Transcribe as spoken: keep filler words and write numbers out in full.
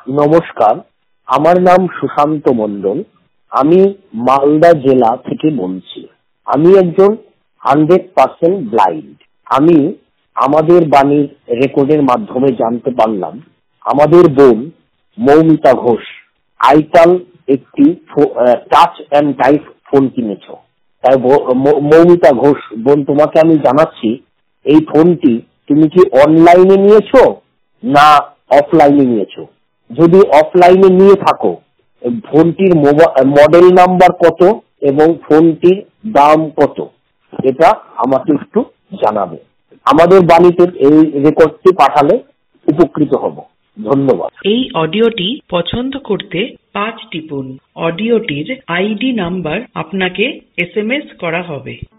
নমস্কার, আমার নাম সুশান্ত মণ্ডল। আমি মালদা জেলা থেকে বলছি। আমি একজন হান্ড্রেড পার্সেন্ট ব্লাইন্ড। আমি আমাদের বাণীর রেকর্ডের মাধ্যমে জানতে পারলাম আমাদের বোন মৌমিতা ঘোষ আইটাল একটি টাচ অ্যান্ড টাইপ ফোন কিনেছ। তাই মৌমিতা ঘোষ বোন, তোমাকে আমি জানাচ্ছি, এই ফোনটি তুমি কি অনলাইনে নিয়েছো না অফলাইনে নিয়েছো? যদি অফলাইনে নিয়ে থাকো, ফোনটির মডেল নাম্বার কত এবং ফোনটির দাম কত, এটা আমাকে একটু জানাবে। আমাদের বাড়িতে এই রেকর্ডটি পাঠালে উপকৃত হব। ধন্যবাদ। এই অডিওটি পছন্দ করতে পাঁচ টিপুন। অডিওটির আইডি নাম্বার আপনাকে এস এম এস করা হবে।